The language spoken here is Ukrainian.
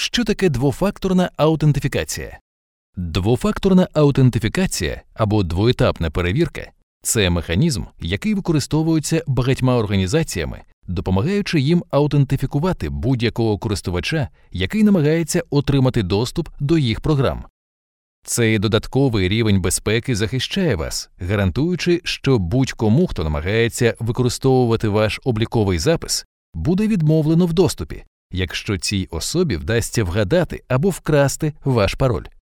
Що таке двофакторна аутентифікація? Двофакторна аутентифікація або двоетапна перевірка – це механізм, який використовується багатьма організаціями, допомагаючи їм аутентифікувати будь-якого користувача, який намагається отримати доступ до їх програм. Цей додатковий рівень безпеки захищає вас, гарантуючи, що будь-кому, хто намагається використовувати ваш обліковий запис, буде відмовлено в доступі, якщо цій особі вдасться вгадати або вкрасти ваш пароль.